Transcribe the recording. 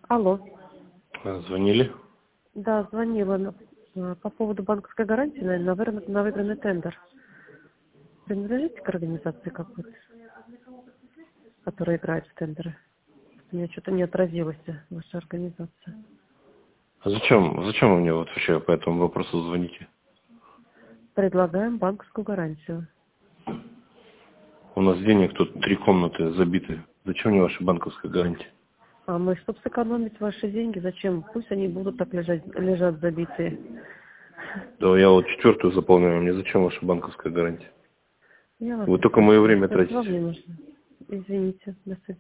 Алло. Звонили? Да, звонила по поводу банковской гарантии, наверное, на выигранный тендер. Принадлежите к организации какой-то, которая играет в тендеры? У меня что-то не отразилась ваша организация. А зачем вы мне вот вообще по этому вопросу звоните? Предлагаем банковскую гарантию. У нас денег тут 3 комнаты забиты. Зачем мне ваша банковская гарантия? А мы, чтобы сэкономить ваши деньги, зачем? Пусть они будут так лежат забитые. Да я вот 4-ю заполняю, мне зачем ваша банковская гарантия? Я вас Вы не только слышу. мое время Это вам тратите. не нужно. Извините. До свидания.